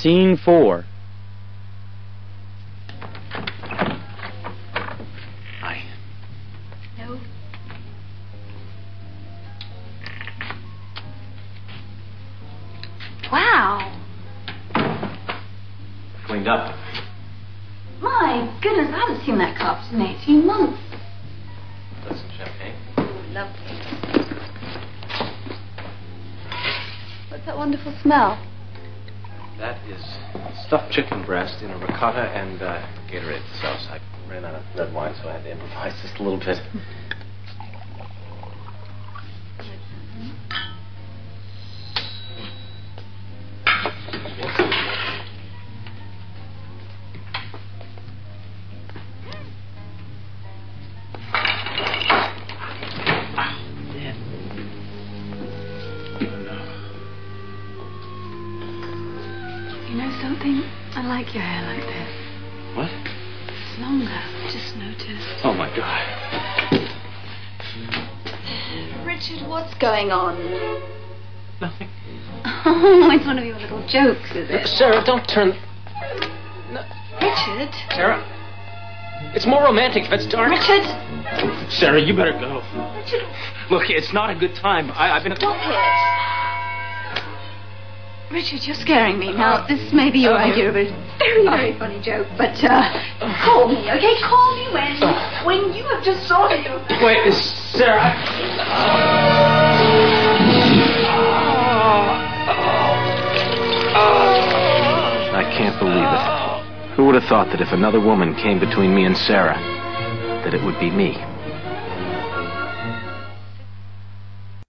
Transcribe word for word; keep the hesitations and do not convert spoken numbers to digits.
Scene four. Hi. No. Wow. Cleaned up. My goodness, I haven't seen that carpet in eighteen months. That's some champagne. Ooh, lovely. What's that wonderful smell? That is stuffed chicken breast in a ricotta and uh, Gatorade sauce. I ran out of red wine, so I had to improvise just a little bit. You know something? I like your hair like this. What? It's longer. I just noticed. Oh, my God. Richard, what's going on? Nothing. Oh, it's one of your little jokes, is it? Sarah, don't turn... No. Richard? Sarah, it's more romantic if it's dark. Richard? Sarah, you better go. Richard? Look, it's not a good time. I, I've been... Stop it. Richard, you're scaring me. Now, this may be your idea of a very, very funny joke, but, uh, call me, okay? Call me when, when you have just sorted your... Wait, Sarah... I can't believe it. Who would have thought that if another woman came between me and Sarah, that it would be me?